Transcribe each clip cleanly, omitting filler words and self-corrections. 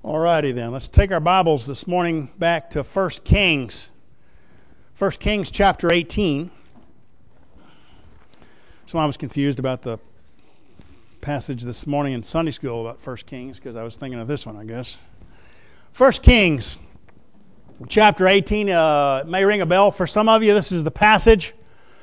Alrighty then, let's take our Bibles this morning back to 1 Kings. 1 Kings chapter 18. So I was confused about the passage this morning in Sunday school about 1 Kings because I was thinking of this one, I guess. 1 Kings chapter 18 may ring a bell for some of you. This is the passage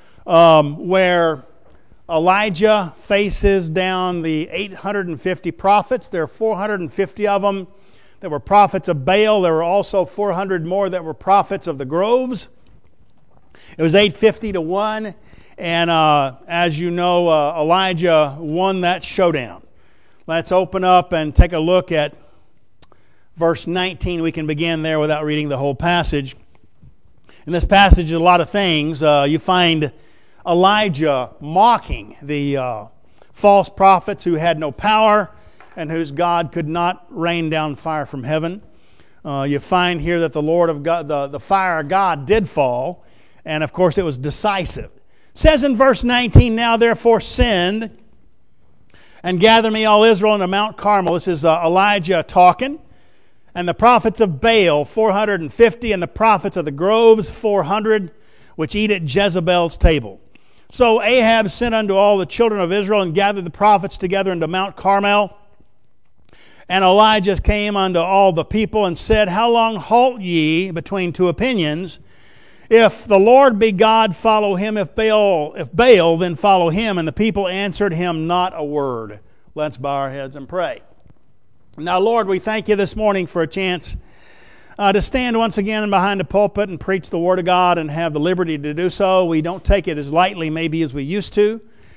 where Elijah faces down the 850 prophets. There are 450 of them that were prophets of Baal. There were also 400 more that were prophets of the groves. It was 850 to 1. And as you know, Elijah won that showdown. Let's open up and take a look at verse 19. We can begin there without reading the whole passage. In this passage, a lot of things. You find Elijah mocking the false prophets who had no power and whose God could not rain down fire from heaven. You find here that the Lord of God, the fire of God did fall, and of course it was decisive. It says in verse 19, "Now therefore send and gather me all Israel unto Mount Carmel." This is Elijah talking. "And the prophets of Baal 450, and the prophets of the groves 400, which eat at Jezebel's table." So Ahab sent unto all the children of Israel and gathered the prophets together unto Mount Carmel. And Elijah came unto all the people and said, "How long halt ye between two opinions? If the Lord be God, follow him. If Baal, then follow him." And the people answered him not a word. Let's bow our heads and pray. Now, Lord, we thank you this morning for a chance to stand once again behind the pulpit and preach the Word of God and have the liberty to do so. We don't take it as lightly maybe as we used to.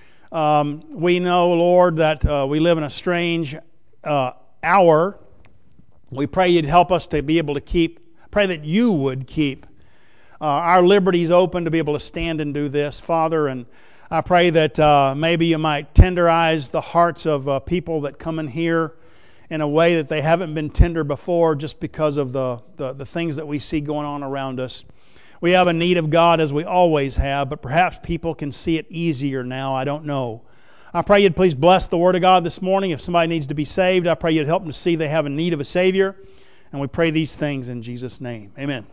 We know, Lord, that we live in a strange hour. We pray you'd help us to be able to pray that you would keep our liberties open to be able to stand and do this, Father. And I pray that maybe you might tenderize the hearts of people that come in here in a way that they haven't been tender before just because of the things that we see going on around us. We have a need of God as we always have, but perhaps people can see it easier now. I don't know. I pray you'd please bless the Word of God this morning. If somebody needs to be saved, I pray you'd help them to see they have a need of a Savior. And we pray these things in Jesus' name. Amen.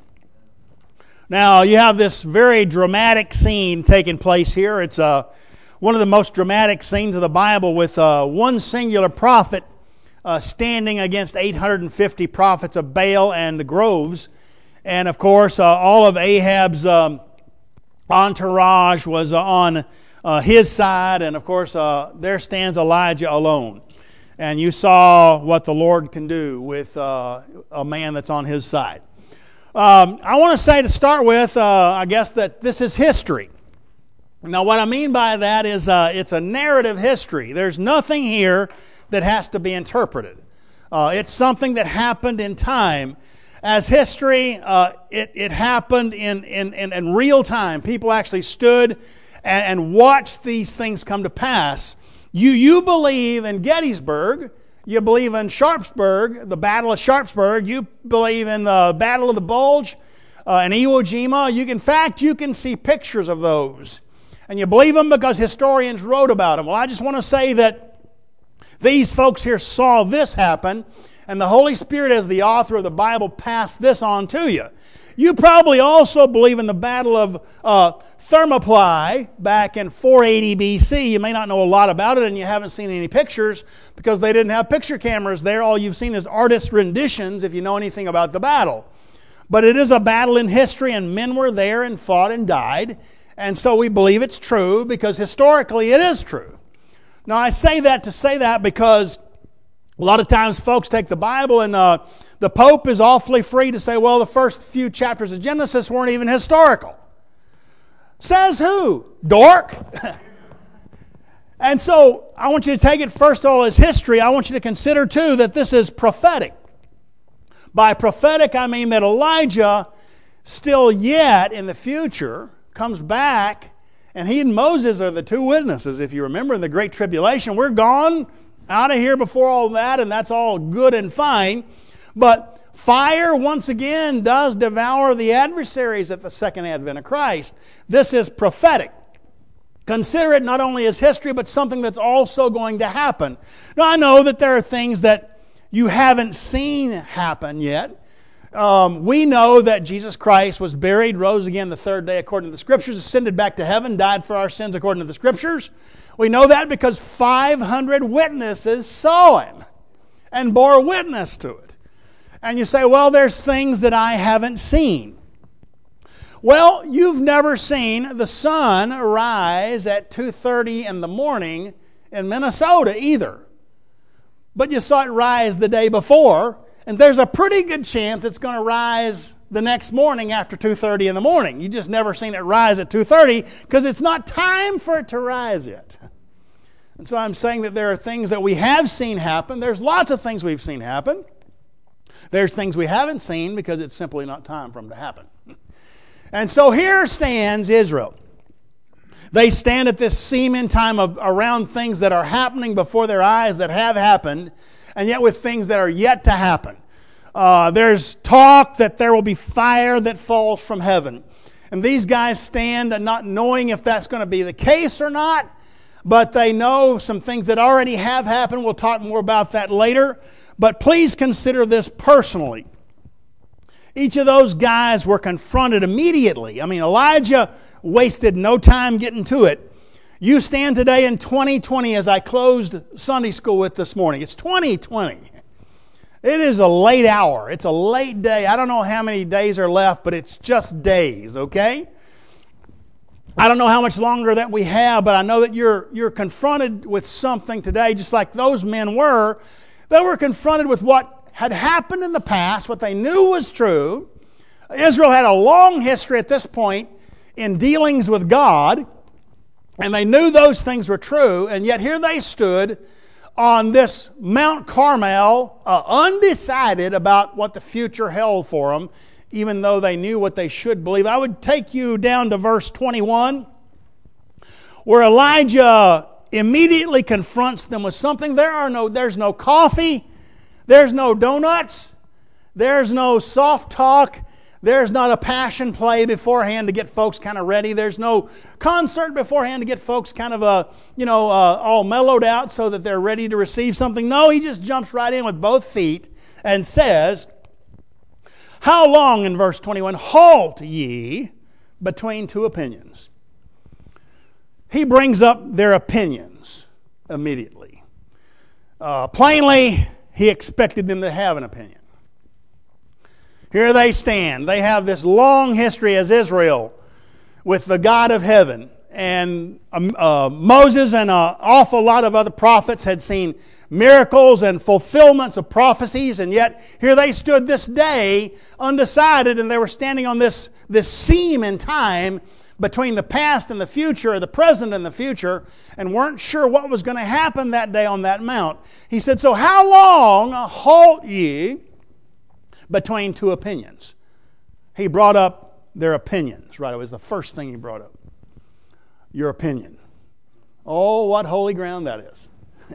Now, you have this very dramatic scene taking place here. It's one of the most dramatic scenes of the Bible with one singular prophet standing against 850 prophets of Baal and the groves. And of course, all of Ahab's entourage was on his side. And of course, there stands Elijah alone. And you saw what the Lord can do with a man that's on his side. I want to say to start with, I guess that this is history. Now, what I mean by that is it's a narrative history. There's nothing here that has to be interpreted. It's something that happened in time. As history, it happened in real time. People actually stood and watched these things come to pass. You believe in Gettysburg. You believe in Sharpsburg, the Battle of Sharpsburg. You believe in the Battle of the Bulge and Iwo Jima. In fact, you can see pictures of those. And you believe them because historians wrote about them. Well, I just want to say that these folks here saw this happen, and the Holy Spirit, as the author of the Bible, passed this on to you. You probably also believe in the Battle of Thermopylae back in 480 BC. You may not know a lot about it, and you haven't seen any pictures because they didn't have picture cameras there. All you've seen is artist renditions if you know anything about the battle. But it is a battle in history, and men were there and fought and died. And so we believe it's true because historically it is true. Now, I say that because a lot of times folks take the Bible and the Pope is awfully free to say, well, the first few chapters of Genesis weren't even historical. Says who? Dork? And so I want you to take it first of all as history. I want you to consider too that this is prophetic. By prophetic, I mean that Elijah still yet in the future comes back, and he and Moses are the two witnesses. If you remember in the Great Tribulation, we're gone out of here before all that, and that's all good and fine. But fire, once again, does devour the adversaries at the second advent of Christ. This is prophetic. Consider it not only as history, but something that's also going to happen. Now, I know that there are things that you haven't seen happen yet. We know that Jesus Christ was buried, rose again the third day according to the Scriptures, ascended back to heaven, died for our sins according to the Scriptures. We know that because 500 witnesses saw Him and bore witness to it. And you say, well, there's things that I haven't seen. Well, you've never seen the sun rise at 2:30 in the morning in Minnesota either. But you saw it rise the day before, and there's a pretty good chance it's going to rise the next morning after 2:30 in the morning. You just never seen it rise at 2:30 because it's not time for it to rise yet. And so I'm saying that there are things that we have seen happen. There's lots of things we've seen happen. There's things we haven't seen because it's simply not time for them to happen. And so here stands Israel. They stand at this seam in time around things that are happening before their eyes that have happened, and yet with things that are yet to happen. There's talk that there will be fire that falls from heaven. And these guys stand not knowing if that's going to be the case or not, but they know some things that already have happened. We'll talk more about that later. But please consider this personally. Each of those guys were confronted immediately. I mean, Elijah wasted no time getting to it. You stand today in 2020 as I closed Sunday school with this morning. It's 2020. It is a late hour. It's a late day. I don't know how many days are left, but it's just days, okay? I don't know how much longer that we have, but I know that you're confronted with something today, just like those men were. They were confronted with what had happened in the past, what they knew was true. Israel had a long history at this point in dealings with God, and they knew those things were true, and yet here they stood on this Mount Carmel, undecided about what the future held for them, even though they knew what they should believe. I would take you down to verse 21, where Elijah immediately confronts them with something. There's no coffee. There's no donuts. There's no soft talk. There's not a passion play beforehand to get folks kind of ready. There's no concert beforehand to get folks kind of all mellowed out so that they're ready to receive something. No, he just jumps right in with both feet and says, how long, in verse 21, halt ye between two opinions? He brings up their opinions immediately. Plainly, he expected them to have an opinion. Here they stand. They have this long history as Israel with the God of heaven. And Moses and an awful lot of other prophets had seen miracles and fulfillments of prophecies. And yet here they stood this day undecided, and they were standing on this seam in time between the past and the future, the present and the future, and weren't sure what was going to happen that day on that mount. He said, so how long halt ye between two opinions? He brought up their opinions, right? It was the first thing he brought up. Your opinion. Oh, what holy ground that is.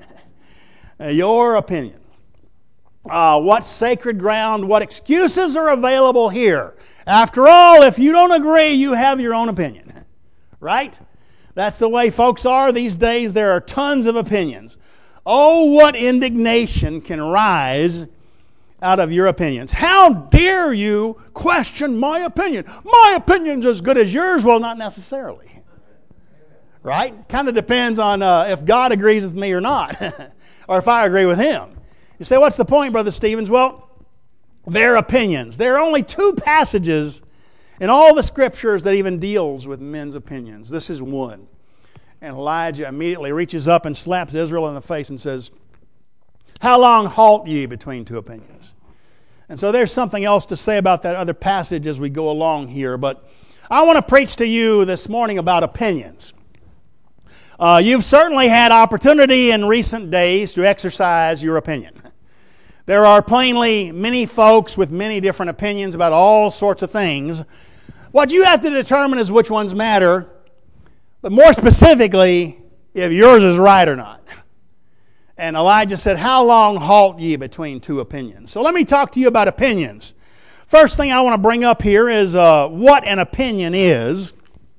Your opinion. What sacred ground, what excuses are available here? After all, if you don't agree, you have your own opinion. Right? That's the way folks are these days. There are tons of opinions. Oh, what indignation can rise out of your opinions. How dare you question my opinion? My opinion's as good as yours. Well, not necessarily. Right? Kind of depends on if God agrees with me or not. Or if I agree with Him. You say, what's the point, Brother Stevens? Well, their opinions. There are only two passages in all the Scriptures that even deals with men's opinions. This is one. And Elijah immediately reaches up and slaps Israel in the face and says, how long halt ye between two opinions? And so there's something else to say about that other passage as we go along here. But I want to preach to you this morning about opinions. You've certainly had opportunity in recent days to exercise your opinion. There are plainly many folks with many different opinions about all sorts of things. What you have to determine is which ones matter, but more specifically, if yours is right or not. And Elijah said, how long halt ye between two opinions? So let me talk to you about opinions. First thing I want to bring up here is what an opinion is.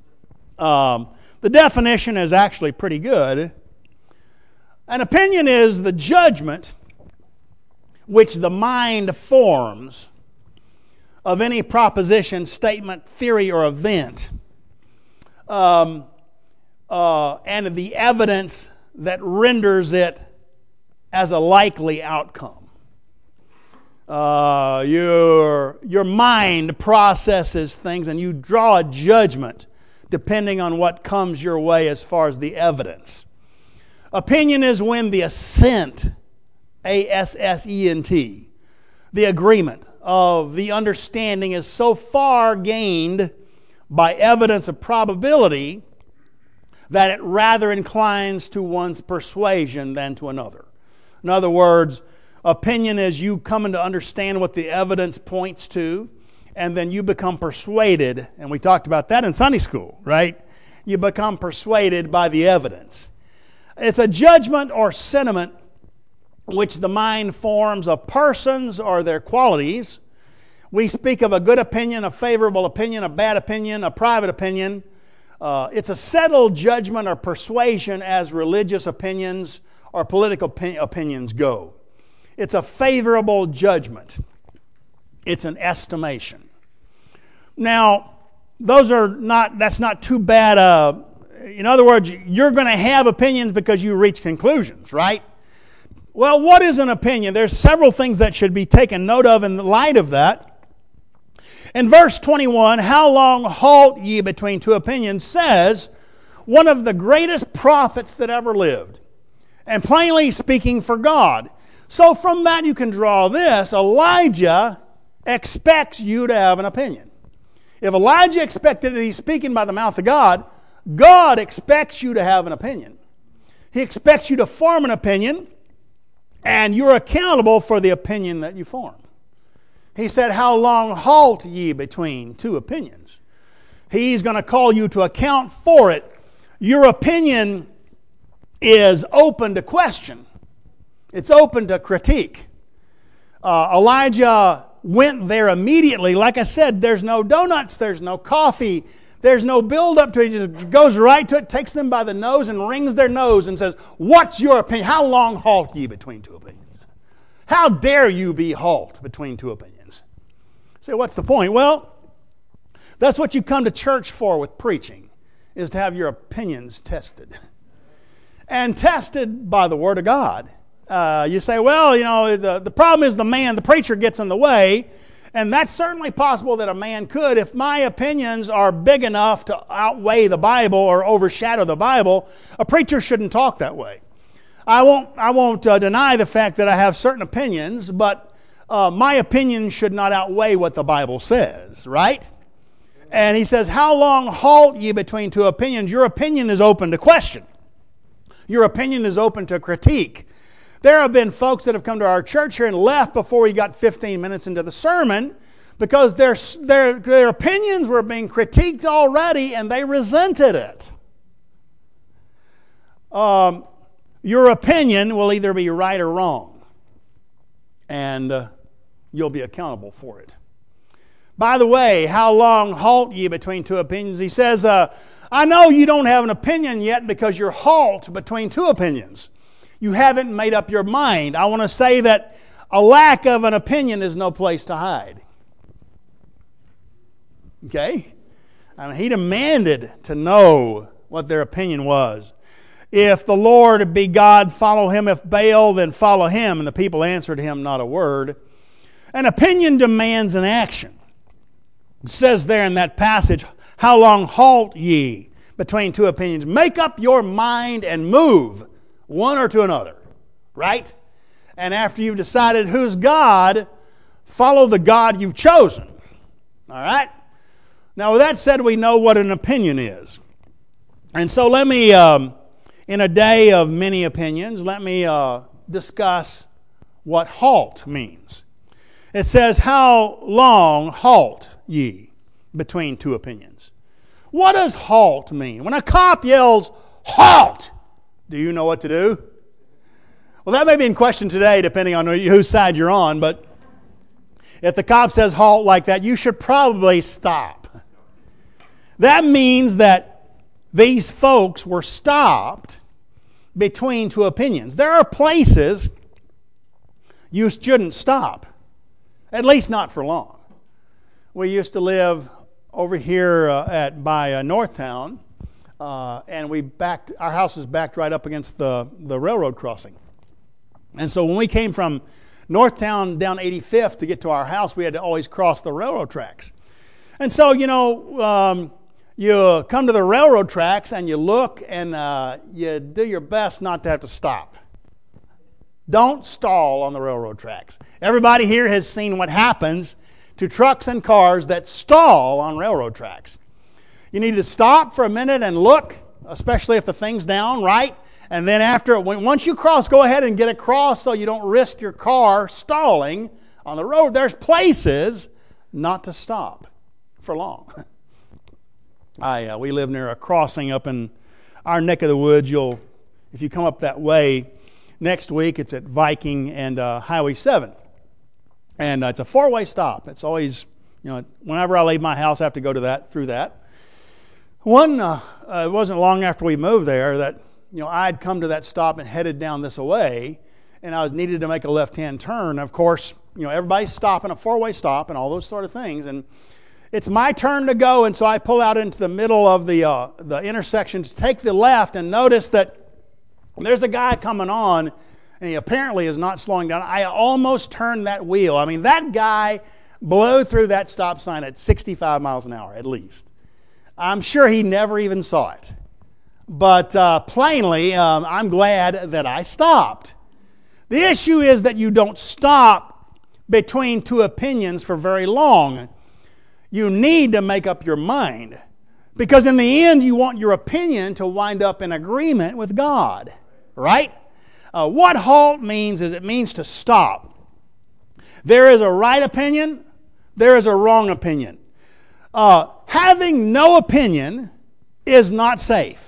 The definition is actually pretty good. An opinion is the judgment which the mind forms of any proposition, statement, theory, or event, and the evidence that renders it as a likely outcome. Your mind processes things and you draw a judgment depending on what comes your way as far as the evidence. Opinion is when the assent, A-S-S-E-N-T, the agreement of the understanding is so far gained by evidence of probability that it rather inclines to one's persuasion than to another. In other words, opinion is you coming to understand what the evidence points to, and then you become persuaded, and we talked about that in Sunday school, right? You become persuaded by the evidence. It's a judgment or sentiment which the mind forms of persons or their qualities. We speak of a good opinion, a favorable opinion, a bad opinion, a private opinion. It's a settled judgment or persuasion as religious opinions or political opinions go. It's a favorable judgment. It's an estimation. Now, that's not too bad. In other words, you're going to have opinions because you reach conclusions, right? Well, what is an opinion? There's several things that should be taken note of in the light of that. In verse 21, how long halt ye between two opinions, says one of the greatest prophets that ever lived, and plainly speaking for God. So from that you can draw this: Elijah expects you to have an opinion. If Elijah expected it, he's speaking by the mouth of God. God expects you to have an opinion. He expects you to form an opinion, and you're accountable for the opinion that you form. He said, how long halt ye between two opinions? He's going to call you to account for it. Your opinion is open to question. It's open to critique. Elijah went there immediately. Like I said, there's no donuts, there's no coffee, there's no build up to it. He just goes right to it, takes them by the nose and wrings their nose and says, what's your opinion? How long halt ye between two opinions? How dare you be halt between two opinions? So what's the point? Well, that's what you come to church for with preaching, is to have your opinions tested. And tested by the Word of God. You say, well, the problem is the preacher gets in the way. And that's certainly possible that a man could. If my opinions are big enough to outweigh the Bible or overshadow the Bible, a preacher shouldn't talk that way. I won't deny the fact that I have certain opinions, but my opinion should not outweigh what the Bible says, right? And he says, how long halt ye between two opinions? Your opinion is open to question. Your opinion is open to critique. There have been folks that have come to our church here and left before we got 15 minutes into the sermon because their opinions were being critiqued already and they resented it. Your opinion will either be right or wrong, and you'll be accountable for it. By the way, how long halt ye between two opinions? He says, I know you don't have an opinion yet because you're halt between two opinions. You haven't made up your mind. I want to say that a lack of an opinion is no place to hide. Okay? I mean, he demanded to know what their opinion was. If the Lord be God, follow him. If Baal, then follow him. And the people answered him not a word. An opinion demands an action. It says there in that passage, how long halt ye between two opinions? Make up your mind and move one or to another, right? And after you've decided who's God, follow the God you've chosen. All right? Now, with that said, we know what an opinion is. And so let me, in a day of many opinions, let me discuss what halt means. It says, how long halt ye between two opinions? What does halt mean? When a cop yells, halt! Do you know what to do? Well, that may be in question today, depending on whose side you're on, but if the cop says halt like that, you should probably stop. That means that these folks were stopped between two opinions. There are places you shouldn't stop, at least not for long. We used to live over here by Northtown, and our house was backed right up against the railroad crossing. And so when we came from Northtown down 85th to get to our house, we had to always cross the railroad tracks. And so, you come to the railroad tracks and you look and you do your best not to have to stop. Don't stall on the railroad tracks. Everybody here has seen what happens to trucks and cars that stall on railroad tracks. You need to stop for a minute and look, especially if the thing's down, right? And then once you cross, go ahead and get across so you don't risk your car stalling on the road. There's places not to stop for long. We live near a crossing up in our neck of the woods. If you come up that way, next week it's at Viking and Highway 7. And it's a 4-way stop. It's always, whenever I leave my house, I have to go through that. It wasn't long after we moved there that, I'd come to that stop and headed down this way, and I was needed to make a left-hand turn. Of course, everybody's stopping, a 4-way stop and all those sort of things. And it's my turn to go, and so I pull out into the middle of the intersection to take the left and notice that there's a guy coming on, and he apparently is not slowing down. I almost turned that wheel. I mean, that guy blew through that stop sign at 65 miles an hour at least. I'm sure he never even saw it. But plainly, I'm glad that I stopped. The issue is that you don't stop between two opinions for very long. You need to make up your mind. Because in the end, you want your opinion to wind up in agreement with God. Right? What halt means is it means to stop. There is a right opinion. There is a wrong opinion. Having no opinion is not safe.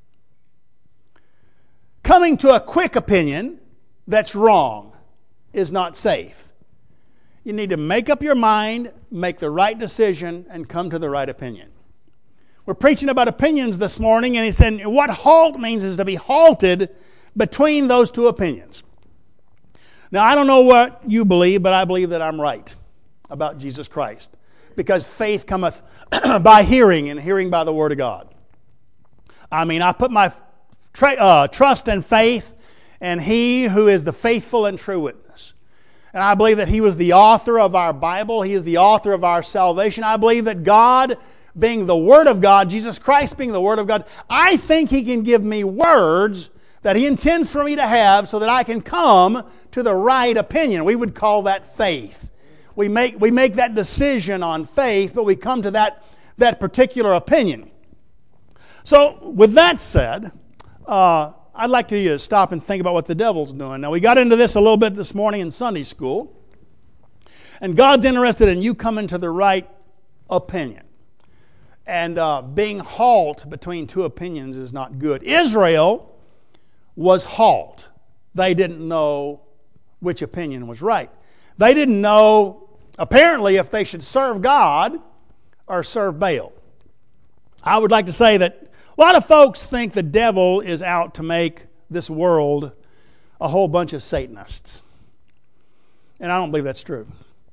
Coming to a quick opinion that's wrong is not safe. You need to make up your mind, make the right decision, and come to the right opinion. We're preaching about opinions this morning, and he said what halt means is to be halted between those two opinions. Now, I don't know what you believe, but I believe that I'm right about Jesus Christ. Because faith cometh by hearing, and hearing by the Word of God. I mean, I put my trust and faith in He who is the faithful and true witness. And I believe that He was the author of our Bible. He is the author of our salvation. I believe that God, being the Word of God, Jesus Christ being the Word of God, I think He can give me words that He intends for me to have so that I can come to the right opinion. We would call that faith. We make that decision on faith, but we come to that particular opinion. So, with that said, I'd like you to stop and think about what the devil's doing. Now, we got into this a little bit this morning in Sunday school. And God's interested in you coming to the right opinion. And being halt between two opinions is not good. Israel was halt. They didn't know which opinion was right. They didn't know, apparently, if they should serve God or serve Baal. I would like to say that a lot of folks think the devil is out to make this world a whole bunch of Satanists. And I don't believe that's true.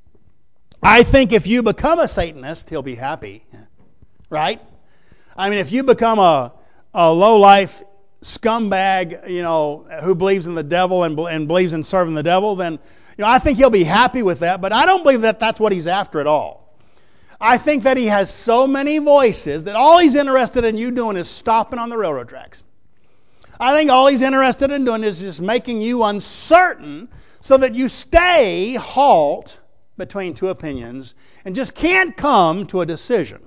I think if you become a Satanist, he'll be happy. Right? I mean, if you become a low-life scumbag, who believes in the devil and believes in serving the devil, then I think he'll be happy with that. But I don't believe that that's what he's after at all. I think that he has so many voices that all he's interested in you doing is stopping on the railroad tracks. I think all he's interested in doing is just making you uncertain so that you stay halt between two opinions and just can't come to a decision.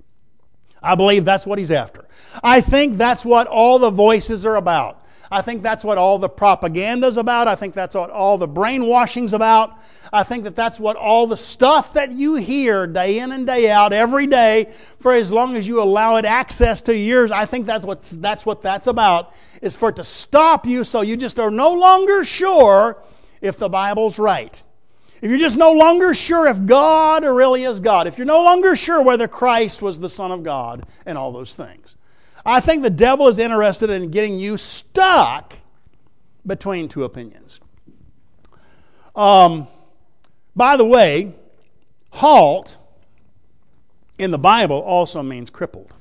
I believe that's what he's after. I think that's what all the voices are about. I think that's what all the propaganda's about. I think that's what all the brainwashing's about. I think that that's what all the stuff that you hear day in and day out, every day, for as long as you allow it access to your ears, I think that's what that's about, is for it to stop you so you just are no longer sure if the Bible's right. If you're just no longer sure if God really is God. If you're no longer sure whether Christ was the Son of God and all those things. I think the devil is interested in getting you stuck between two opinions. By the way, halt in the Bible also means crippled.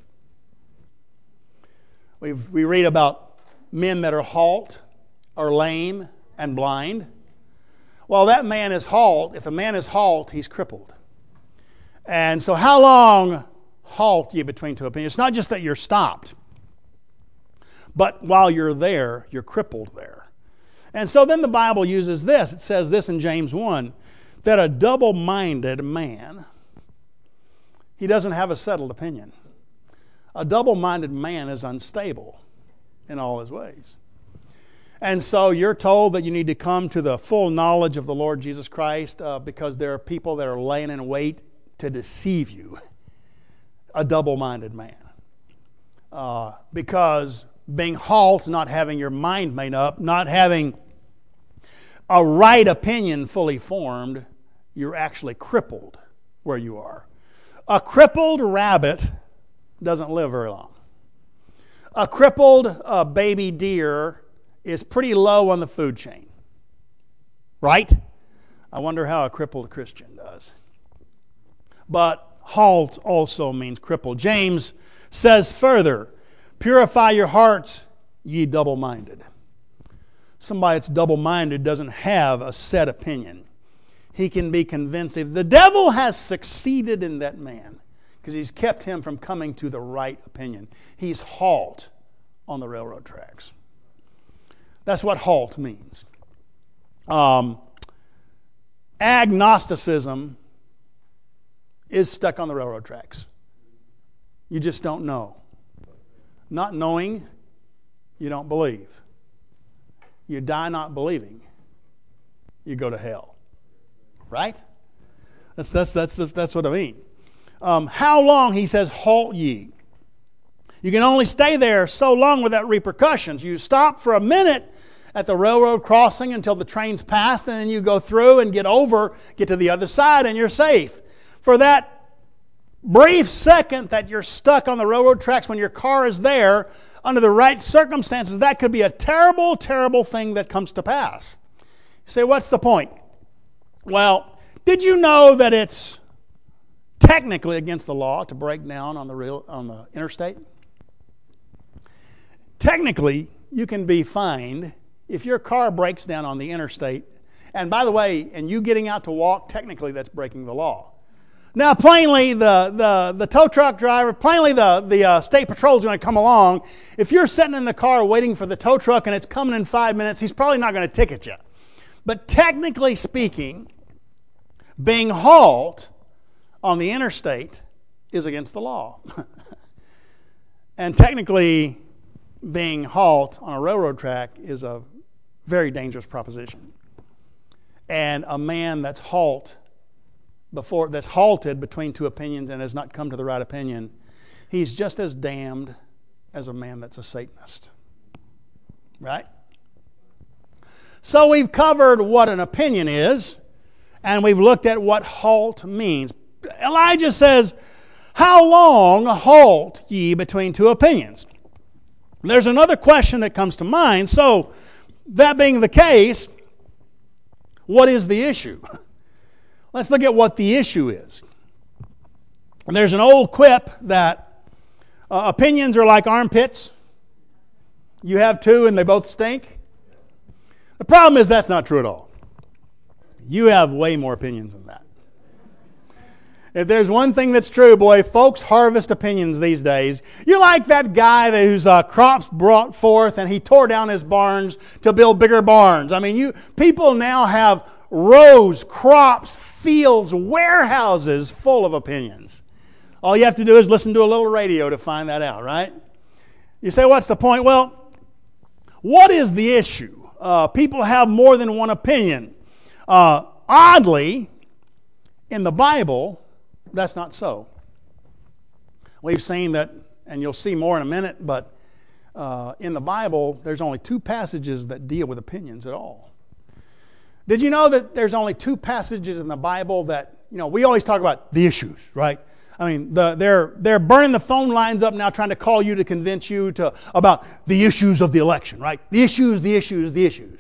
We read about men that are halt or lame and blind. Well, that man is halt. If a man is halt, he's crippled. And so how long halt ye between two opinions? It's not just that you're stopped, but while you're there, you're crippled there. And so then the Bible uses this. It says this in James 1, that a double-minded man, he doesn't have a settled opinion. A double-minded man is unstable in all his ways. And so you're told that you need to come to the full knowledge of the Lord Jesus Christ because there are people that are laying in wait to deceive you. A double-minded man. Because being halt, not having your mind made up, not having a right opinion fully formed, you're actually crippled where you are. A crippled rabbit doesn't live very long. A crippled baby deer is pretty low on the food chain. Right? I wonder how a crippled Christian does. But halt also means crippled. James says further, purify your hearts, ye double-minded. Somebody that's double-minded doesn't have a set opinion. He can be convincing. The devil has succeeded in that man because he's kept him from coming to the right opinion. He's halt on the railroad tracks. That's what halt means. Agnosticism is stuck on the railroad tracks. You just don't know. Not knowing, you don't believe. You die not believing, you go to hell. Right? That's what I mean. How long, he says, halt ye. You can only stay there so long without repercussions. You stop for a minute at the railroad crossing until the train's passed, and then you go through and get to the other side, and you're safe. For that brief second that you're stuck on the railroad tracks when your car is there, under the right circumstances, that could be a terrible, terrible thing that comes to pass. You say, what's the point? Well, did you know that it's technically against the law to break down on the interstate? Technically, you can be fined if your car breaks down on the interstate. And by the way, and you getting out to walk, technically that's breaking the law. Now, plainly, the tow truck driver, plainly the state patrol is going to come along. If you're sitting in the car waiting for the tow truck and it's coming in 5 minutes, he's probably not going to ticket you. But technically speaking, being halt on the interstate is against the law. And technically, being halt on a railroad track is a very dangerous proposition. And a man that's halted between two opinions and has not come to the right opinion, he's just as damned as a man that's a Satanist. Right? So we've covered what an opinion is, and we've looked at what halt means. Elijah says, how long halt ye between two opinions? There's another question that comes to mind. So, that being the case, what is the issue? Let's look at what the issue is. And there's an old quip that opinions are like armpits. You have two and they both stink. The problem is that's not true at all. You have way more opinions than that. If there's one thing that's true, boy, folks harvest opinions these days. You're like that guy whose crops brought forth and he tore down his barns to build bigger barns. I mean, people now have rows, crops, fields, warehouses full of opinions. All you have to do is listen to a little radio to find that out, right? You say, what's the point? Well, what is the issue? People have more than one opinion. Oddly, in the Bible, that's not so. We've seen that, and you'll see more in a minute, but in the Bible, there's only two passages that deal with opinions at all. Did you know that there's only two passages in the Bible that, we always talk about the issues, right? I mean, they're burning the phone lines up now trying to call you to convince you about the issues of the election, right? The issues.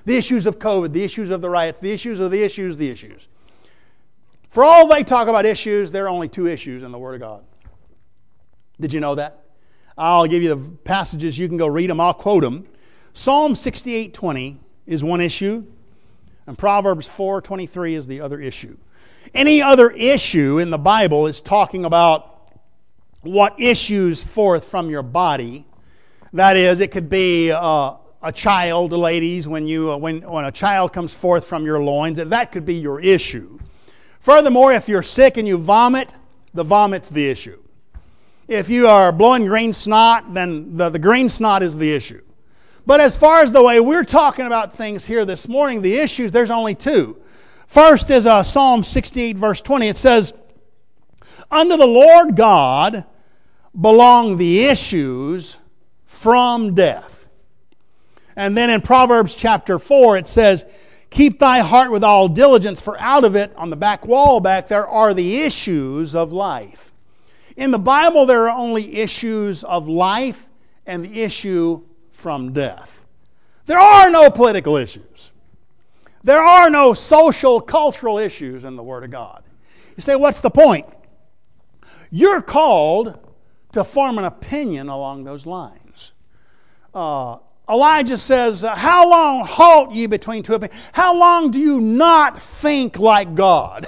The issues of COVID, the issues of the riots, the issues of the issues. For all they talk about issues, there are only 2 issues in the Word of God. Did you know that? I'll give you the passages. You can go read them. I'll quote them. Psalm 68:20 is one issue, and Proverbs 4:23 is the other issue. Any other issue in the Bible is talking about what issues forth from your body. That is, it could be a child, ladies, when a child comes forth from your loins, that could be your issue. Furthermore, if you're sick and you vomit, the vomit's the issue. If you are blowing green snot, then the green snot is the issue. But as far as the way we're talking about things here this morning, the issues, there's only 2. First is Psalm 68, verse 20. It says, "Unto the Lord God belong the issues from death." And then in Proverbs chapter 4, it says, "Keep thy heart with all diligence, for out of it," on the back wall back there, "are the issues of life." In the Bible, there are only issues of life and the issue from death. There are no political issues. There are no social, cultural issues in the Word of God. You say, what's the point? You're called to form an opinion along those lines. Elijah says, "How long halt ye between 2 opinions? How long do you not think like God?"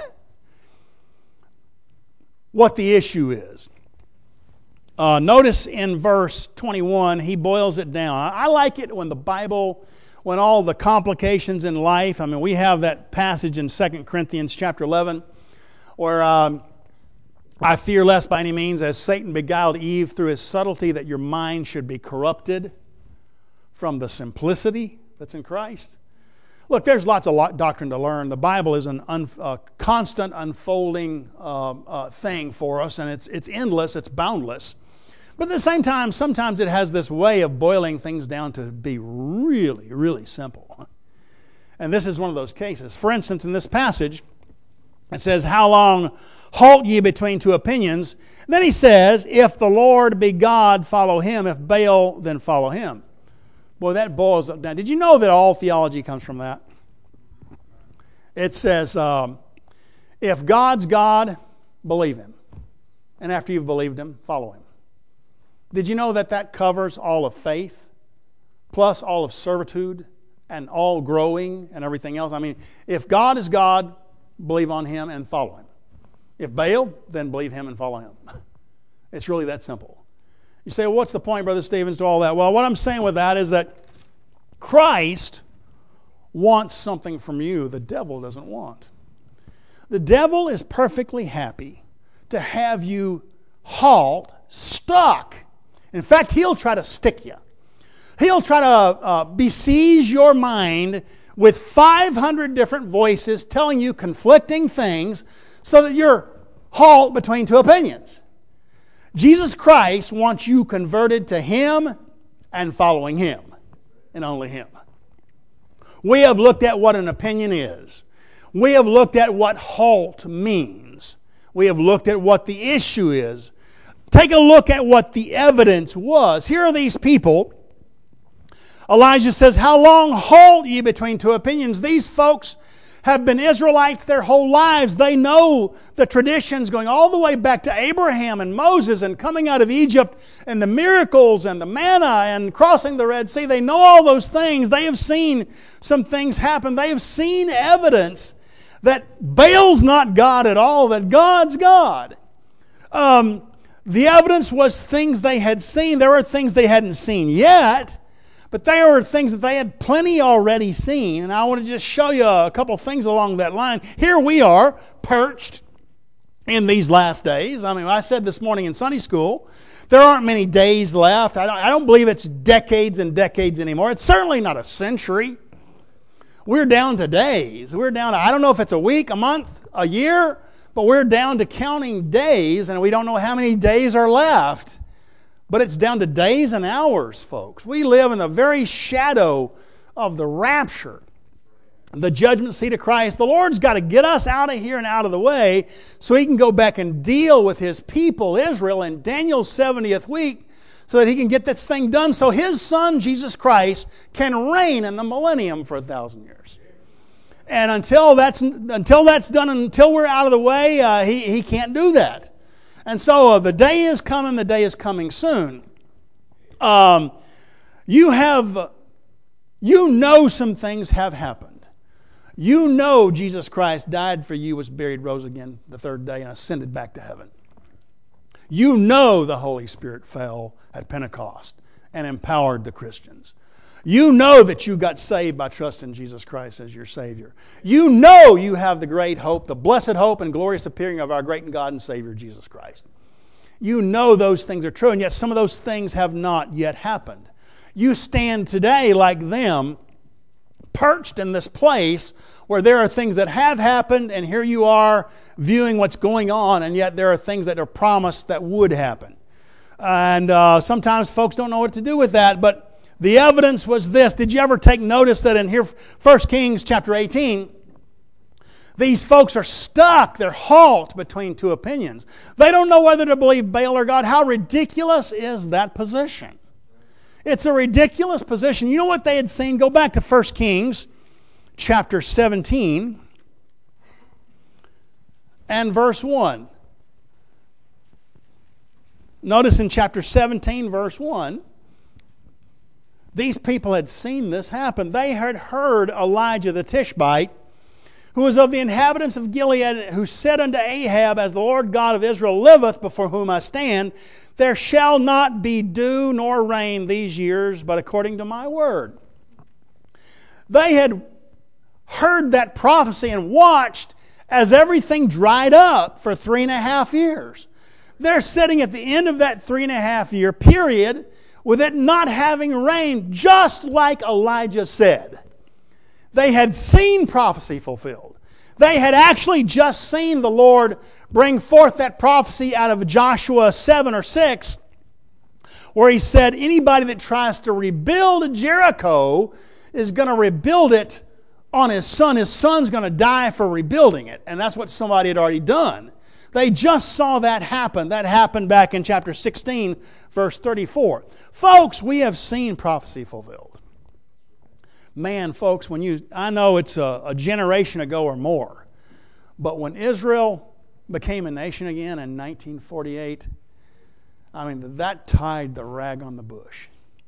What the issue is. Notice in verse 21, he boils it down. I like it when the Bible, when all the complications in life, we have that passage in 2 Corinthians chapter 11, where "I fear lest by any means, as Satan beguiled Eve through his subtlety, that your mind should be corrupted from the simplicity that's in Christ." Look, there's lots of doctrine to learn. The Bible is a constant unfolding thing for us, and it's endless, it's boundless. But at the same time, sometimes it has this way of boiling things down to be really, really simple. And this is one of those cases. For instance, in this passage, it says, "How long halt ye between 2 opinions?" And then he says, "If the Lord be God, follow him. If Baal, then follow him." Boy, that boils up down. Did you know that all theology comes from that? It says, if God's God, believe him. And after you've believed him, follow him. Did you know that covers all of faith, plus all of servitude, and all growing and everything else? If God is God, believe on him and follow him. If Baal, then believe him and follow him. It's really that simple. You say, well, what's the point, Brother Stevens, to all that? Well, what I'm saying with that is that Christ wants something from you the devil doesn't want. The devil is perfectly happy to have you halt, stuck. In fact, he'll try to stick you. He'll try to besiege your mind with 500 different voices telling you conflicting things so that you're halt between 2 opinions. Jesus Christ wants you converted to him and following him, and only him. We have looked at what an opinion is. We have looked at what halt means. We have looked at what the issue is. Take a look at what the evidence was. Here are these people. Elijah says, "How long halt ye between 2 opinions?" These folks have been Israelites their whole lives. They know the traditions going all the way back to Abraham and Moses and coming out of Egypt and the miracles and the manna and crossing the Red Sea. They know all those things. They have seen some things happen. They have seen evidence that Baal's not God at all, that God's God. The evidence was things they had seen. There were things they hadn't seen yet, but there were things that they had plenty already seen. And I want to just show you a couple of things along that line. Here we are, perched in these last days. I said this morning in Sunday school, there aren't many days left. I don't believe it's decades and decades anymore. It's certainly not a century. We're down to days. We're down to, I don't know if it's a week, a month, a year, but we're down to counting days, and we don't know how many days are left. But it's down to days and hours, folks. We live in the very shadow of the rapture, the judgment seat of Christ. The Lord's got to get us out of here and out of the way so He can go back and deal with His people, Israel, in Daniel's 70th week, so that he can get this thing done so his Son, Jesus Christ, can reign in the millennium for 1,000 years. And until that's done, until we're out of the way, he can't do that. And so the day is coming. The day is coming soon. You know some things have happened. You know Jesus Christ died for you, was buried, rose again the third day, and ascended back to heaven. You know the Holy Spirit fell at Pentecost and empowered the Christians. You know that you got saved by trusting Jesus Christ as your Savior. You know you have the great hope, the blessed hope and glorious appearing of our great God and Savior, Jesus Christ. You know those things are true, and yet some of those things have not yet happened. You stand today like them, perched in this place where there are things that have happened, and here you are viewing what's going on, and yet there are things that are promised that would happen. And sometimes folks don't know what to do with that, but the evidence was this. Did you ever take notice that in here, 1 Kings chapter 18, these folks are stuck, they're halt between two opinions. They don't know whether to believe Baal or God. How ridiculous is that position? It's a ridiculous position. You know what they had seen? Go back to 1 Kings chapter 17 and verse 1. Notice in chapter 17, verse 1, these people had seen this happen. They had heard Elijah the Tishbite, who was of the inhabitants of Gilead, who said unto Ahab, As the Lord God of Israel liveth, before whom I stand, there shall not be dew nor rain these years, but according to my word. They had heard that prophecy and watched as everything dried up for 3.5 years. They're sitting at the end of that 3.5 year period with it not having rained, just like Elijah said. They had seen prophecy fulfilled. They had actually just seen the Lord bring forth that prophecy out of Joshua 7 or 6, where he said anybody that tries to rebuild Jericho is going to rebuild it on his son. His son's going to die for rebuilding it. And that's what somebody had already done. They just saw that happen. That happened back in chapter 16, verse 34. Folks, we have seen prophecy fulfilled. Man, folks, I know it's a generation ago or more, but when Israel became a nation again in 1948, that tied the rag on the bush.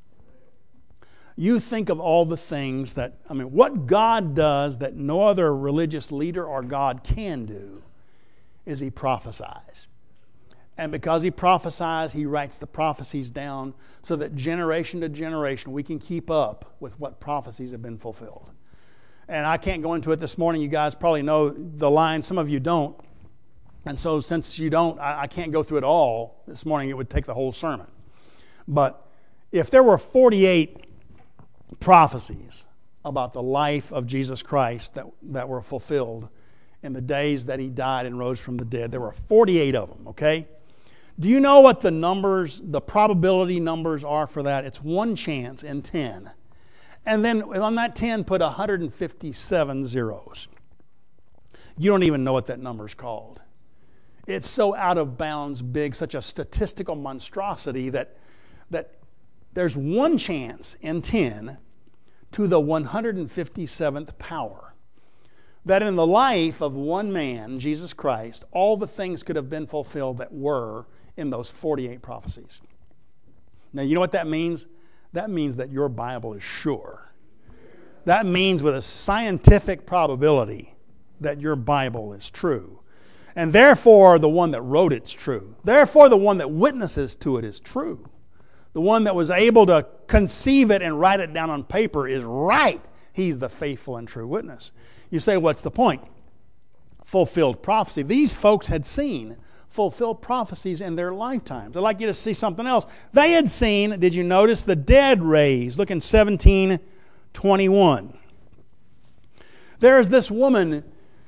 You think of all the things what God does that no other religious leader or God can do is He prophesies. And because He prophesies, He writes the prophecies down so that generation to generation we can keep up with what prophecies have been fulfilled. And I can't go into it this morning. You guys probably know the line. Some of you don't. And so since you don't, I can't go through it all this morning. It would take the whole sermon. But if there were 48 prophecies about the life of Jesus Christ that were fulfilled in the days that He died and rose from the dead, there were 48 of them, okay? Do you know what the probability numbers are for that? It's 1 chance in 10. And then on that 10, put 157 zeros. You don't even know what that number is called. It's so out of bounds big, such a statistical monstrosity that there's 1 chance in 10 to the 157th power. That in the life of one man, Jesus Christ, all the things could have been fulfilled that were in those 48 prophecies. Now, you know what that means? That means that your Bible is sure. That means with a scientific probability that your Bible is true. And therefore, the one that wrote it's true. Therefore, the one that witnesses to it is true. The one that was able to conceive it and write it down on paper is right. He's the faithful and true witness. You say, what's the point? Fulfilled prophecy. These folks had seen fulfilled prophecies in their lifetimes. I'd like you to see something else. They had seen, did you notice, the dead raised? Look in 17:21. There is this woman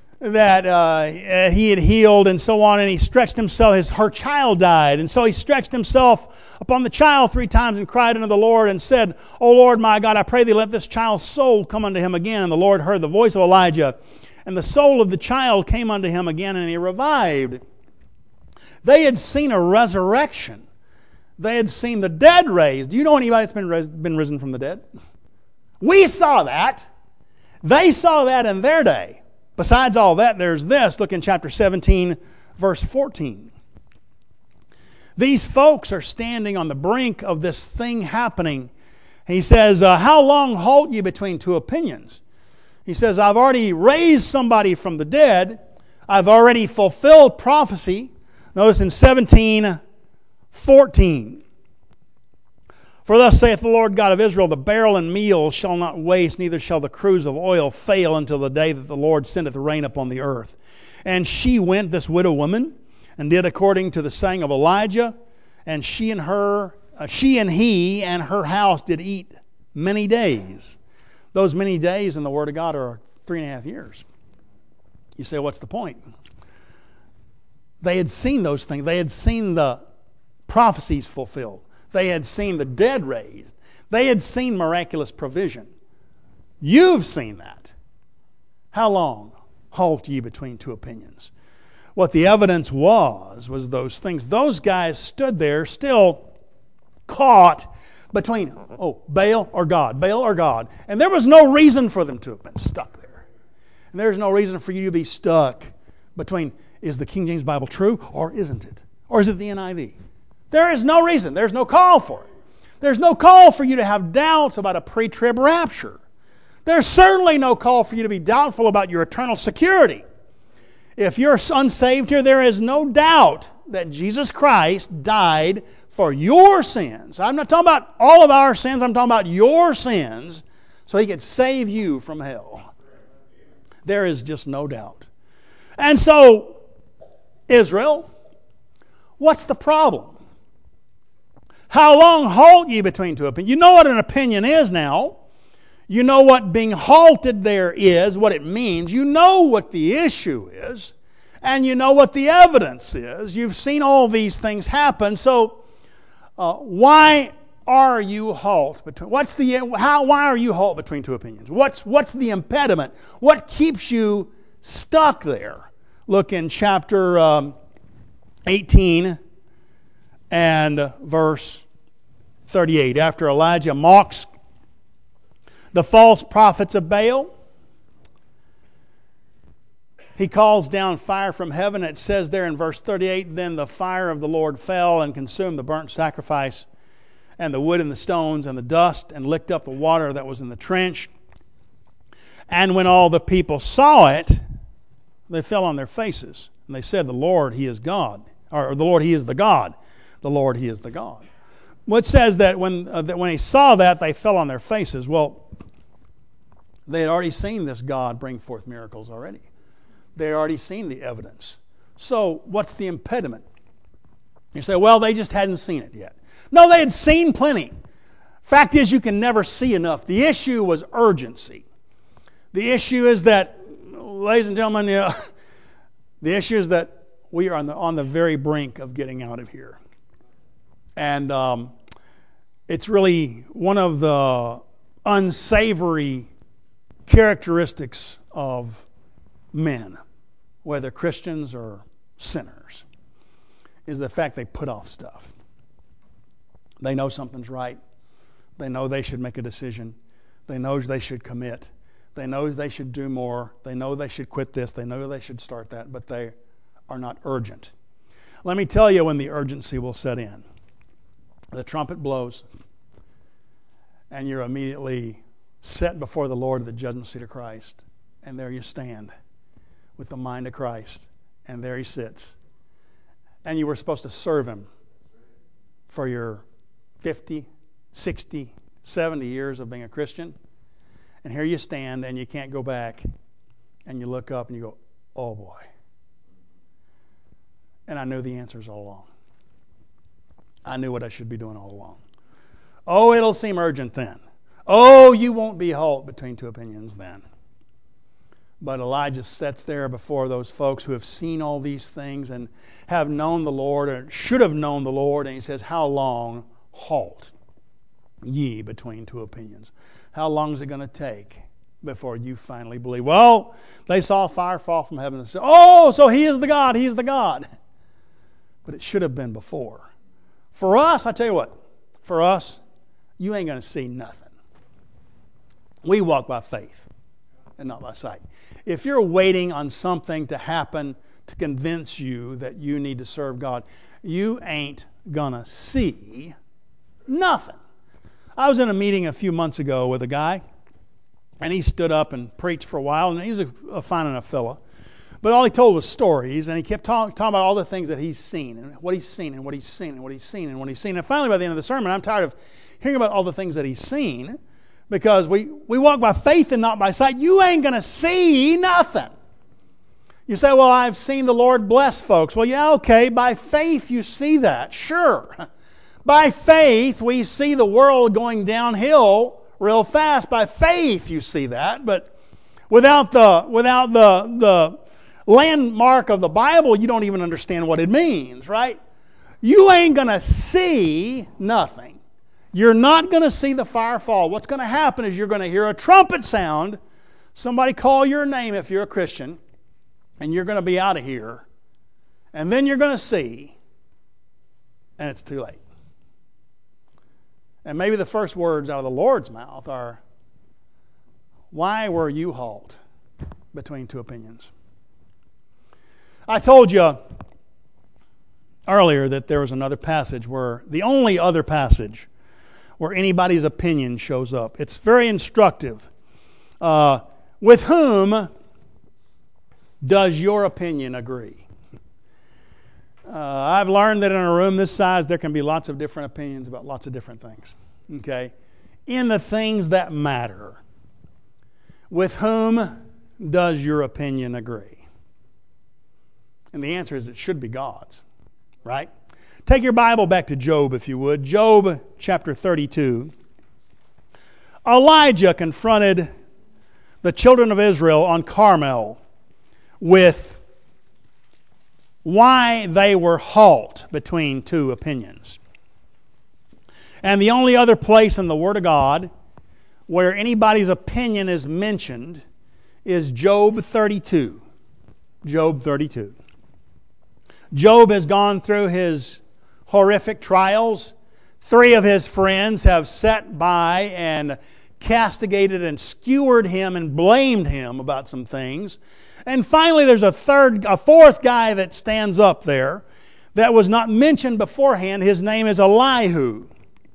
that he had healed and so on, and he stretched himself. Her child died, and so he stretched himself upon the child 3 times and cried unto the Lord and said, O Lord my God, I pray thee, let this child's soul come unto him again. And the Lord heard the voice of Elijah, and the soul of the child came unto him again, and he revived. They had seen a resurrection. They had seen the dead raised. Do you know anybody that's been risen from the dead? We saw that. They saw that in their day. Besides all that, there's this. Look in chapter 17, verse 14. These folks are standing on the brink of this thing happening. He says, how long halt ye between two opinions? He says, I've already raised somebody from the dead. I've already fulfilled prophecy. Notice in 17:14. For thus saith the Lord God of Israel, the barrel and meal shall not waste, neither shall the cruse of oil fail until the day that the Lord sendeth rain upon the earth. And she went, this widow woman, and did according to the saying of Elijah, and she and he and her house did eat many days. Those many days in the Word of God are 3.5 years. You say, what's the point? They had seen those things. They had seen the prophecies fulfilled. They had seen the dead raised. They had seen miraculous provision. You've seen that. How long halt ye between two opinions? What the evidence was those things. Those guys stood there still caught between, Baal or God, Baal or God. And there was no reason for them to have been stuck there. And there's no reason for you to be stuck between, is the King James Bible true or isn't it? Or is it the NIV? There is no reason. There's no call for it. There's no call for you to have doubts about a pre-trib rapture. There's certainly no call for you to be doubtful about your eternal security. If you're unsaved here, there is no doubt that Jesus Christ died for your sins. I'm not talking about all of our sins. I'm talking about your sins so He could save you from hell. There is just no doubt. And so, Israel, what's the problem? How long halt ye between two opinions? You know what an opinion is now. You know what being halted there is, what it means. You know what the issue is. And you know what the evidence is. You've seen all these things happen. So, why are you halt between? Why are you halt between two opinions? What's the impediment? What keeps you stuck there? Look in chapter 18 and verse 38. After Elijah mocks the false prophets of Baal, he calls down fire from heaven. It says there in verse 38, then the fire of the Lord fell and consumed the burnt sacrifice and the wood and the stones and the dust and licked up the water that was in the trench. And when all the people saw it, they fell on their faces. And they said, the Lord, He is God. Or the Lord, He is the God. The Lord, He is the God. Well, it says that when He saw that, they fell on their faces. Well, they had already seen this God bring forth miracles already. They had already seen the evidence. So, what's the impediment? You say, well, they just hadn't seen it yet. No, they had seen plenty. Fact is, you can never see enough. The issue was urgency. The issue is that, ladies and gentlemen, the issue is that we are on the very brink of getting out of here. And it's really one of the unsavory characteristics of men, whether Christians or sinners, is the fact they put off stuff. They know something's right. They know they should make a decision. They know they should commit. They know they should do more. They know they should quit this. They know they should start that, but they are not urgent. Let me tell you when the urgency will set in. The trumpet blows, and you're immediately set before the Lord at the judgment seat of Christ. And there you stand with the mind of Christ, and there He sits. And you were supposed to serve Him for your 50, 60, 70 years of being a Christian. And here you stand, and you can't go back. And you look up, and you go, oh boy. And I knew the answers all along. I knew what I should be doing all along. Oh, it'll seem urgent then. Oh, you won't be halt between two opinions then. But Elijah sits there before those folks who have seen all these things and have known the Lord or should have known the Lord. And he says, how long halt ye between two opinions? How long is it going to take before you finally believe? Well, they saw fire fall from heaven and said, oh, so He is the God, He is the God. But it should have been before. For us, I tell you what, for us, you ain't going to see nothing. We walk by faith and not by sight. If you're waiting on something to happen to convince you that you need to serve God, you ain't going to see nothing. I was in a meeting a few months ago with a guy, and he stood up and preached for a while, and he's a fine enough fella. But all he told was stories, and he kept talking about all the things that he's seen, and what he's seen, and what he's seen, and what he's seen, and what he's seen. And finally, by the end of the sermon, I'm tired of hearing about all the things that he's seen, because we walk by faith and not by sight. You ain't going to see nothing. You say, well, I've seen the Lord bless folks. Well, yeah, okay, by faith you see that, sure. By faith we see the world going downhill real fast. By faith you see that, but without the landmark of the Bible, you don't even understand what it means, right? You ain't going to see nothing. You're not going to see the fire fall. What's going to happen is you're going to hear a trumpet sound, somebody call your name if you're a Christian, and you're going to be out of here. And then you're going to see, and it's too late. And maybe the first words out of the Lord's mouth are, why were you halt between two opinions? I told you earlier that there was another passage the only other passage where anybody's opinion shows up. It's very instructive. With whom does your opinion agree? I've learned that in a room this size, there can be lots of different opinions about lots of different things. Okay? In the things that matter, with whom does your opinion agree? And the answer is it should be God's, right? Take your Bible back to Job, if you would. Job chapter 32. Elijah confronted the children of Israel on Carmel with why they were halt between two opinions. And the only other place in the Word of God where anybody's opinion is mentioned is Job 32. Job 32. Job has gone through his horrific trials. 3 of his friends have sat by and castigated and skewered him and blamed him about some things. And finally there's a fourth guy that stands up there that was not mentioned beforehand. His name is Elihu.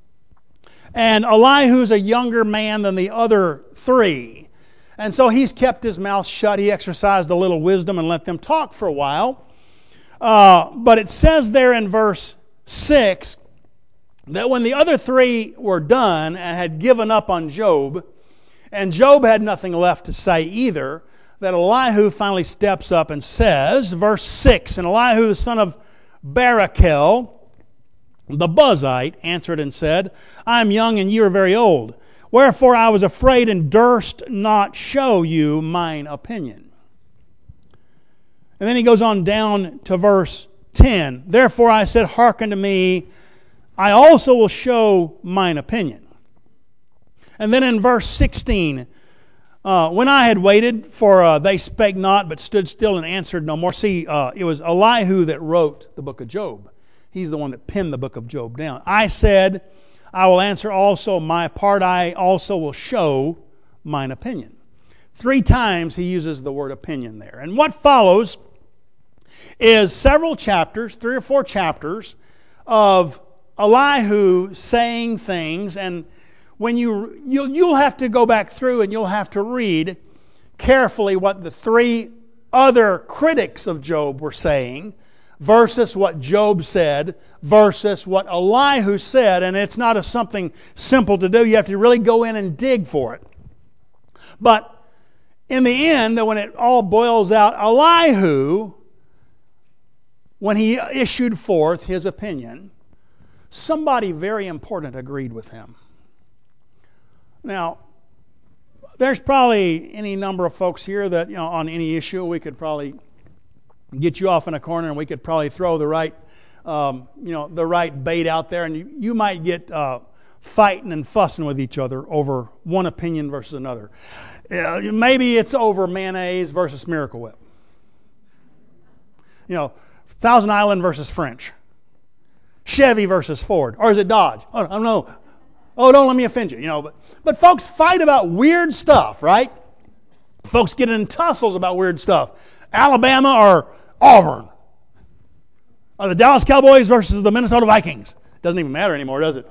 And Elihu's a younger man than the other 3. And so he's kept his mouth shut. He exercised a little wisdom and let them talk for a while. But it says there in verse 6 that when the other 3 were done and had given up on Job, and Job had nothing left to say either, that Elihu finally steps up and says, verse 6, and Elihu the son of Barachel, the Buzite, answered and said, I am young and ye are very old. Wherefore I was afraid and durst not show you mine opinion. And then he goes on down to verse 10. Therefore I said, hearken to me, I also will show mine opinion. And then in verse 16, when I had waited, for they spake not, but stood still and answered no more. See, it was Elihu that wrote the book of Job. He's the one that penned the book of Job down. I said, I will answer also my part. I also will show mine opinion. 3 times he uses the word opinion there. And what follows is several chapters, 3 or 4 chapters, of Elihu saying things. And when you'll have to go back through and you'll have to read carefully what the 3 other critics of Job were saying versus what Job said versus what Elihu said. And it's not something simple to do. You have to really go in and dig for it. But in the end, when it all boils out, Elihu, when he issued forth his opinion, somebody very important agreed with him. Now, there's probably any number of folks here that, on any issue, we could probably get you off in a corner and we could probably throw the right, the right bait out there, and you might get fighting and fussing with each other over one opinion versus another. Maybe it's over mayonnaise versus Miracle Whip. Thousand Island versus French. Chevy versus Ford. Or is it Dodge? Oh, I don't know. Oh, don't let me offend you. But folks fight about weird stuff, right? Folks get in tussles about weird stuff. Alabama or Auburn. Or the Dallas Cowboys versus the Minnesota Vikings. Doesn't even matter anymore, does it?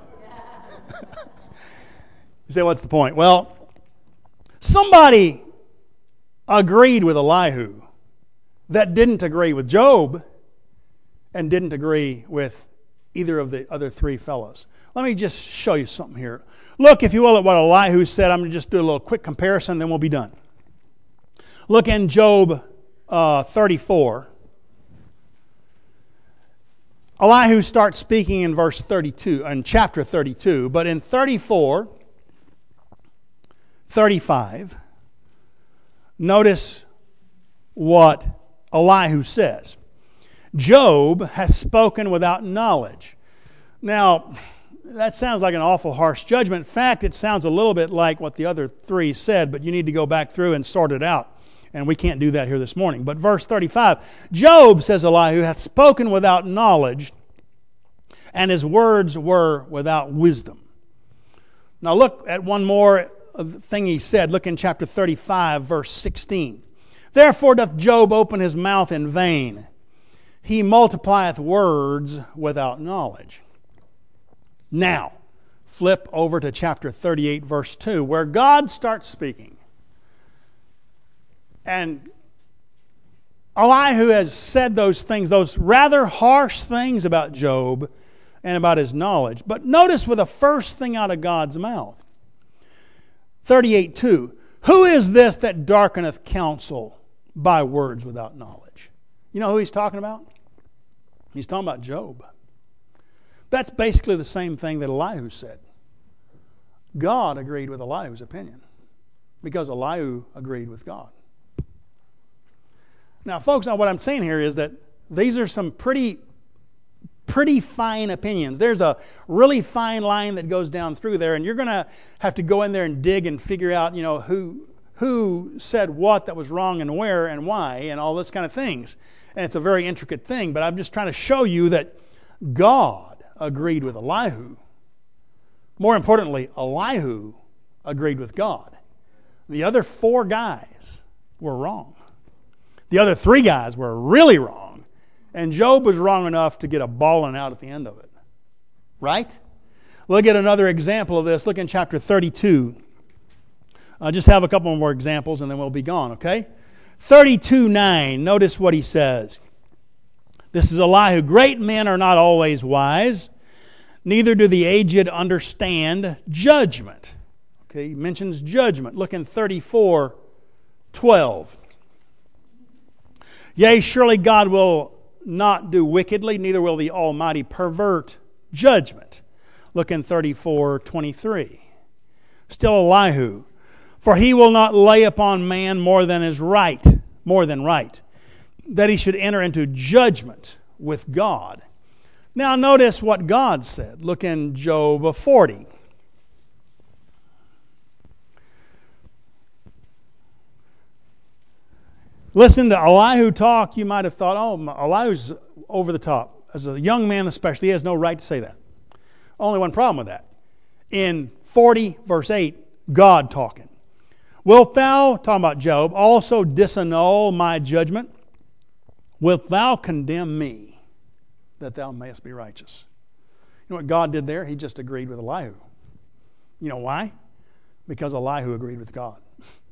You say, what's the point? Well, somebody agreed with Elihu that didn't agree with Job and didn't agree with either of the other three fellows. Let me just show you something here. Look, if you will, at what Elihu said. I'm going to just do a little quick comparison, then we'll be done. Look in Job 34. Elihu starts speaking in verse 32, in chapter 32, but in 34, 35, notice what Elihu says. Job has spoken without knowledge. Now, that sounds like an awful harsh judgment. In fact, it sounds a little bit like what the other three said, but you need to go back through and sort it out. And we can't do that here this morning. But verse 35, Job, says Elihu, hath spoken without knowledge, and his words were without wisdom. Now look at one more thing he said. Look in chapter 35, verse 16. Therefore doth Job open his mouth in vain. He multiplieth words without knowledge. Now, flip over to chapter 38, verse 2, where God starts speaking. And Elihu has said those things, those rather harsh things about Job and about his knowledge. But notice with the first thing out of God's mouth. 38:2. Who is this that darkeneth counsel by words without knowledge? You know who he's talking about? He's talking about Job. That's basically the same thing that Elihu said. God agreed with Elihu's opinion because Elihu agreed with God. Now, folks, what I'm saying here is that these are some pretty fine opinions. There's a really fine line that goes down through there, and you're going to have to go in there and dig and figure out, who said what that was wrong and where and why and all this kind of things. And it's a very intricate thing, but I'm just trying to show you that God agreed with Elihu. More importantly, Elihu agreed with God. The other four guys were wrong. The other three guys were really wrong. And Job was wrong enough to get a bawling out at the end of it. Right? Look at another example of this. Look in chapter 32. I'll just have a couple more examples and then we'll be gone, okay? 32:9. Notice what he says. This is Elihu. Great men are not always wise, neither do the aged understand judgment. Okay, he mentions judgment. Look in 34:12. Yea, surely God will not do wickedly, neither will the Almighty pervert judgment. Look in 34:23. Still Elihu. For he will not lay upon man more than right, that he should enter into judgment with God. Now notice what God said. Look in Job 40. Listen to Elihu talk, you might have thought, Elihu's over the top. As a young man especially, he has no right to say that. Only one problem with that. In 40, verse 8, God talking. Wilt thou, talking about Job, also disannul my judgment? Wilt thou condemn me, that thou mayest be righteous? You know what God did there? He just agreed with Elihu. You know why? Because Elihu agreed with God.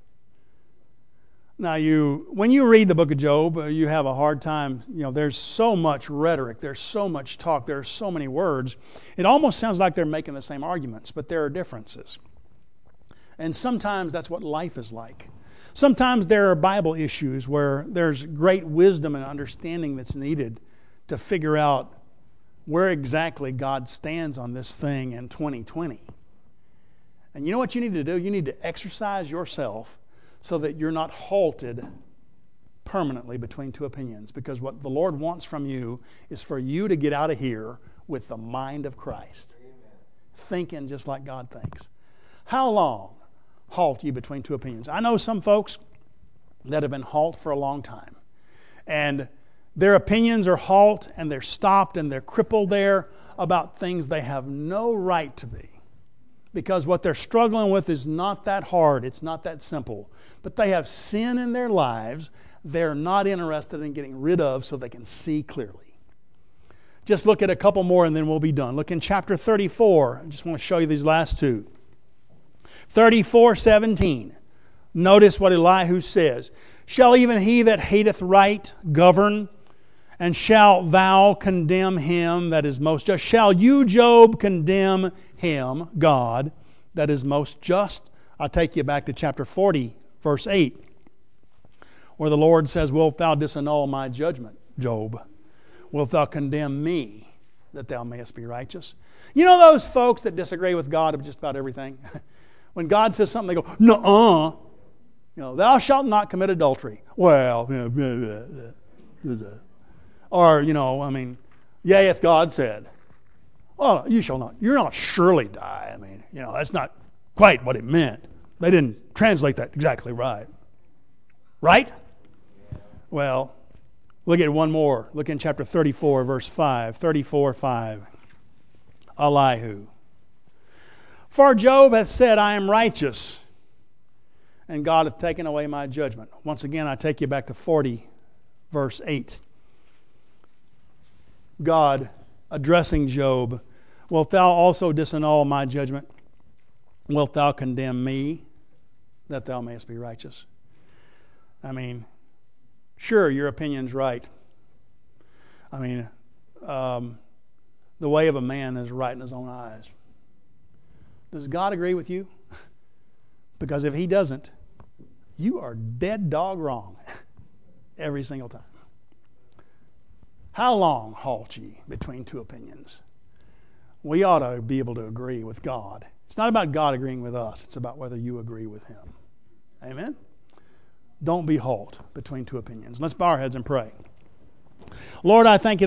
Now, when you read the book of Job, you have a hard time. There's so much rhetoric. There's so much talk. There are so many words. It almost sounds like they're making the same arguments, but there are differences. And sometimes that's what life is like. Sometimes there are Bible issues where there's great wisdom and understanding that's needed to figure out where exactly God stands on this thing in 2020. And you know what you need to do? You need to exercise yourself so that you're not halted permanently between two opinions. Because what the Lord wants from you is for you to get out of here with the mind of Christ. Amen. Thinking just like God thinks. How long halt you between two opinions? I know some folks that have been halt for a long time. And Their opinions are halt and they're stopped and they're crippled there about things they have no right to be. Because what they're struggling with is not that hard. It's not that simple. But they have sin in their lives they're not interested in getting rid of so they can see clearly. Just look at a couple more and then we'll be done. Look in chapter 34. I just want to show you these last two. 34:17. Notice what Elihu says. Shall even he that hateth right govern? And shalt thou condemn him that is most just? Shall you, Job, condemn him, God, that is most just? I'll take you back to chapter 40, verse 8, where the Lord says, Wilt thou disannul my judgment, Job? Wilt thou condemn me, that thou mayest be righteous? You know those folks that disagree with God about just about everything? When God says something, they go, nuh-uh. You know, thou shalt not commit adultery. Well, or, yea, if God said, well, you shall not, you'll not surely die. That's not quite what it meant. They didn't translate that exactly right. Right? Well, look at one more. Look in chapter 34, verse 5. 34:5. Elihu. For Job hath said, I am righteous, and God hath taken away my judgment. Once again, I take you back to 40, verse 8. God addressing Job, wilt thou also disannul my judgment? Wilt thou condemn me, that thou mayest be righteous? Sure, your opinion's right. The way of a man is right in his own eyes. Does God agree with you? Because if He doesn't, you are dead dog wrong every single time. How long halt ye between two opinions? We ought to be able to agree with God. It's not about God agreeing with us. It's about whether you agree with Him. Amen? Don't be halt between two opinions. Let's bow our heads and pray. Lord, I thank you